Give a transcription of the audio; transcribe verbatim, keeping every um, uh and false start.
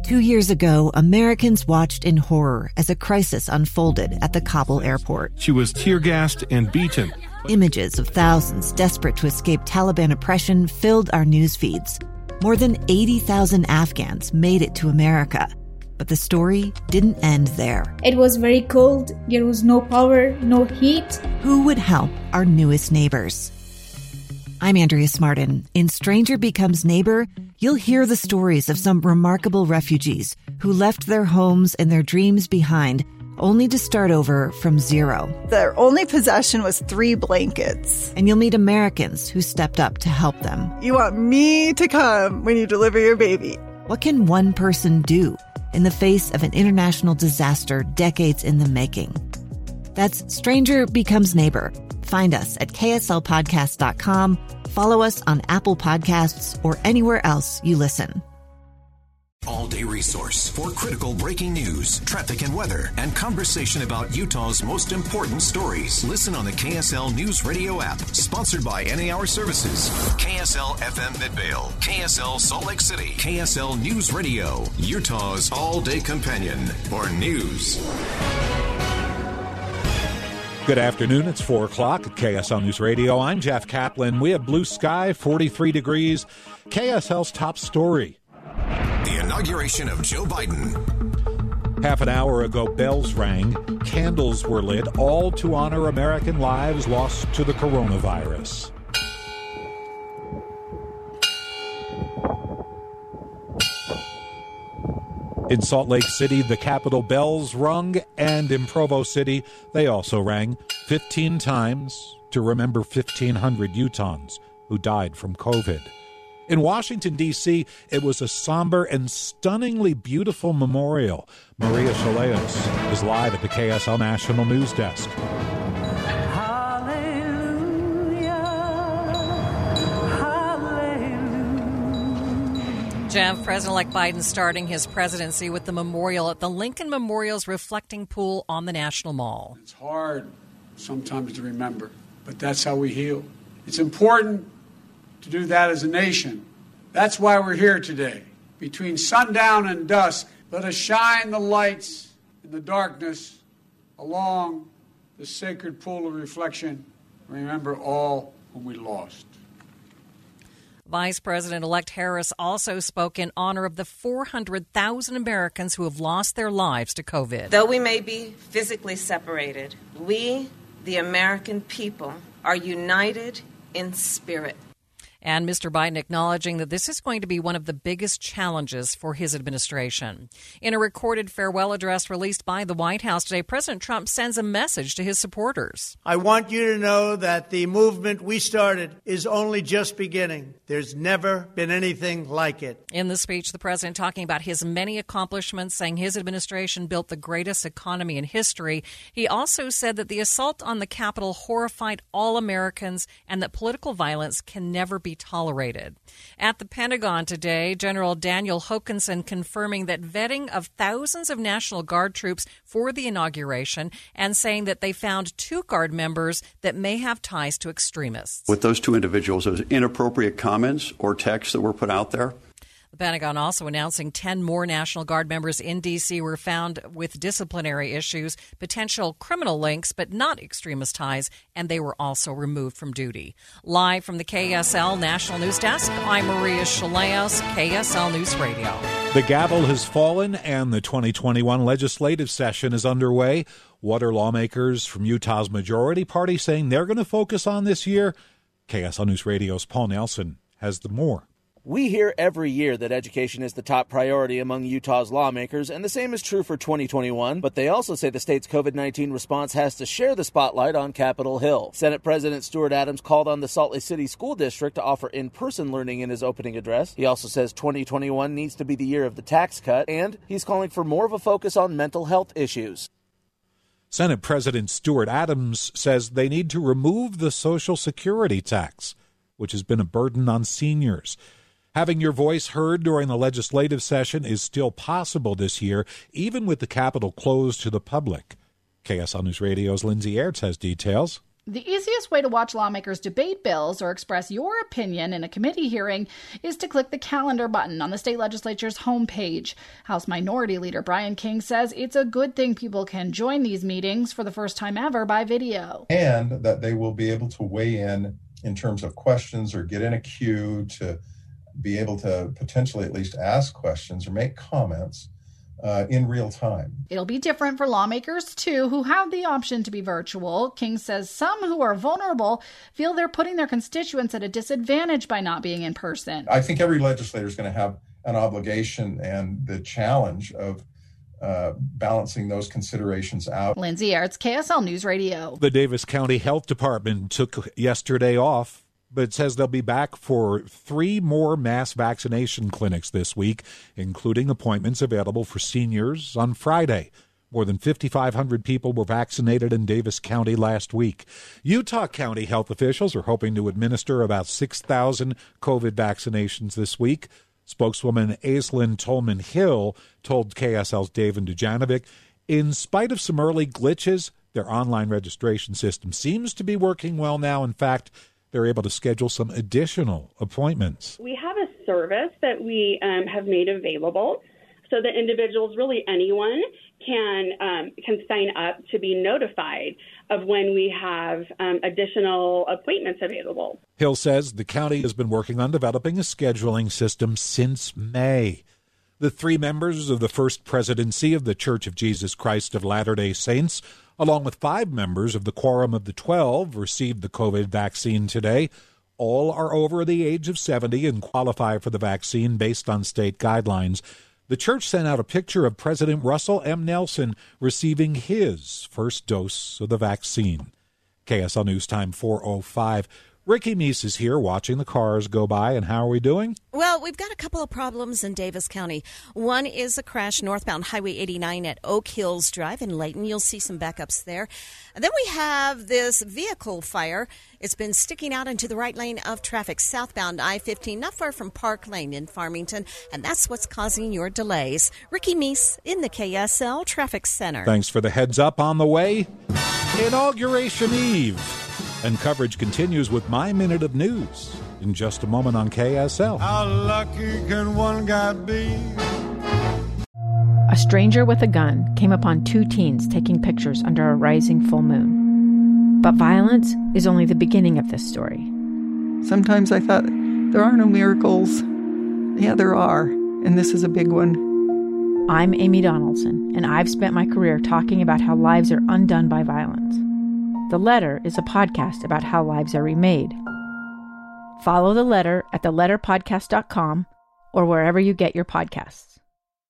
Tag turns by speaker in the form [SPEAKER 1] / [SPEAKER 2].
[SPEAKER 1] Two years ago, Americans watched in horror as a crisis unfolded at the Kabul airport.
[SPEAKER 2] She was tear-gassed and beaten.
[SPEAKER 1] Images of thousands desperate to escape Taliban oppression filled our news feeds. More than eighty thousand Afghans made it to America. But the story didn't end there.
[SPEAKER 3] It was very cold. There was no power, no heat.
[SPEAKER 1] Who would help our newest neighbors? I'm Andrea Smartin. In Stranger Becomes Neighbor, you'll hear the stories of some remarkable refugees who left their homes and their dreams behind, only to start over from zero.
[SPEAKER 4] Their only possession was three blankets.
[SPEAKER 1] And you'll meet Americans who stepped up to help them.
[SPEAKER 4] You want me to come when you deliver your baby.
[SPEAKER 1] What can one person do in the face of an international disaster decades in the making? That's Stranger Becomes Neighbor. Find us at K S L podcast dot com. Follow us on Apple Podcasts or anywhere else you listen.
[SPEAKER 5] All-day resource for critical breaking news, traffic and weather, and conversation about Utah's most important stories. Listen on the K S L News Radio app, sponsored by N A R Services, K S L F M Midvale, K S L Salt Lake City, K S L News Radio, Utah's all-day companion for news.
[SPEAKER 6] Good afternoon. It's four o'clock at K S L News Radio. I'm Jeff Kaplan. We have blue sky, forty-three degrees. K S L's top story.
[SPEAKER 5] The inauguration of Joe Biden.
[SPEAKER 6] Half an hour ago, bells rang, candles were lit, all to honor American lives lost to the coronavirus. In Salt Lake City, the Capitol bells rung, and in Provo City, they also rang fifteen times to remember fifteen hundred Utahns who died from COVID. In Washington, D C, it was a somber and stunningly beautiful memorial. Maria Chaleos is live at the K S L National News Desk.
[SPEAKER 7] Jeff, President-elect Biden starting his presidency with the memorial at the Lincoln Memorial's reflecting pool on the National Mall.
[SPEAKER 8] It's hard sometimes to remember, but that's how we heal. It's important to do that as a nation. That's why we're here today. Between sundown and dusk, let us shine the lights in the darkness along the sacred pool of reflection. Remember all whom we lost.
[SPEAKER 7] Vice President-elect Harris also spoke in honor of the four hundred thousand Americans who have lost their lives to COVID.
[SPEAKER 9] Though we may be physically separated, we, the American people, are united in spirit.
[SPEAKER 7] And Mister Biden acknowledging that this is going to be one of the biggest challenges for his administration. In a recorded farewell address released by the White House today, President Trump sends a message to his supporters.
[SPEAKER 10] I want you to know that the movement we started is only just beginning. There's never been anything like it.
[SPEAKER 7] In the speech, the president talking about his many accomplishments, saying his administration built the greatest economy in history. He also said that the assault on the Capitol horrified all Americans and that political violence can never be tolerated. At the Pentagon today, General Daniel Hokanson confirming that vetting of thousands of National Guard troops for the inauguration and saying that they found two Guard members that may have ties to extremists.
[SPEAKER 11] With those two individuals, those inappropriate comments or texts that were put out there.
[SPEAKER 7] The Pentagon also announcing ten more National Guard members in D C were found with disciplinary issues, potential criminal links, but not extremist ties, and they were also removed from duty. Live from the K S L National News Desk, I'm Maria Chaleos, K S L News Radio.
[SPEAKER 6] The gavel has fallen and the twenty twenty-one legislative session is underway. What are lawmakers from Utah's majority party saying they're going to focus on this year? K S L News Radio's Paul Nelson has the more.
[SPEAKER 12] We hear every year that education is the top priority among Utah's lawmakers, and the same is true for twenty twenty-one, but they also say the state's COVID nineteen response has to share the spotlight on Capitol Hill. Senate President Stuart Adams called on the Salt Lake City School District to offer in-person learning in his opening address. He also says twenty twenty-one needs to be the year of the tax cut, and he's calling for more of a focus on mental health issues.
[SPEAKER 6] Senate President Stuart Adams says they need to remove the Social Security tax, which has been a burden on seniors. Having your voice heard during the legislative session is still possible this year, even with the Capitol closed to the public. K S L News Radio's Lindsay Aerts has details.
[SPEAKER 13] The easiest way to watch lawmakers debate bills or express your opinion in a committee hearing is to click the calendar button on the state legislature's homepage. House Minority Leader Brian King says it's a good thing people can join these meetings for the first time ever by video.
[SPEAKER 14] And that they will be able to weigh in in terms of questions or get in a queue to be able to potentially at least ask questions or make comments Uh, in real time.
[SPEAKER 13] It'll be different for lawmakers, too, who have the option to be virtual. King says some who are vulnerable feel they're putting their constituents at a disadvantage by not being in person.
[SPEAKER 14] I think every legislator is going to have an obligation and the challenge of uh, balancing those considerations out.
[SPEAKER 13] Lindsay Aerts, K S L News Radio.
[SPEAKER 6] The Davis County Health Department took yesterday off, but says they'll be back for three more mass vaccination clinics this week, including appointments available for seniors on Friday. More than fifty-five hundred people were vaccinated in Davis County last week. Utah County health officials are hoping to administer about six thousand COVID vaccinations this week. Spokeswoman Aislinn Tolman Hill told K S L's David Dujanovic, in spite of some early glitches, their online registration system seems to be working well now. In fact, they're able to schedule some additional appointments.
[SPEAKER 15] We have a service that we um, have made available so that individuals, really anyone, can um, can sign up to be notified of when we have um, additional appointments available. Hill
[SPEAKER 6] says the county has been working on developing a scheduling system since May. The three members of the First Presidency of the Church of Jesus Christ of Latter-day Saints, along with five members of the Quorum of the Twelve, received the COVID vaccine today. All are over the age of seventy and qualify for the vaccine based on state guidelines. The church sent out a picture of President Russell M. Nelson receiving his first dose of the vaccine. K S L News Time four oh five. Ricky Meese is here watching the cars go by, and how are we doing?
[SPEAKER 16] Well, we've got a couple of problems in Davis County. One is a crash northbound Highway eighty-nine at Oak Hills Drive in Layton. You'll see some backups there. And then we have this vehicle fire. It's been sticking out into the right lane of traffic southbound I fifteen, not far from Park Lane in Farmington, and that's what's causing your delays. Ricky Meese in the K S L Traffic Center.
[SPEAKER 6] Thanks for the heads up on the way. Inauguration Eve. And coverage continues with My Minute of News in just a moment on K S L.
[SPEAKER 17] How lucky can one guy be?
[SPEAKER 18] A stranger with a gun came upon two teens taking pictures under a rising full moon. But violence is only the beginning of this story.
[SPEAKER 4] Sometimes I thought, there are no miracles. Yeah, there are, and this is a big one.
[SPEAKER 18] I'm Amy Donaldson, and I've spent my career talking about how lives are undone by violence. The Letter is a podcast about how lives are remade. Follow The Letter at the letter podcast dot com or wherever you get your podcasts.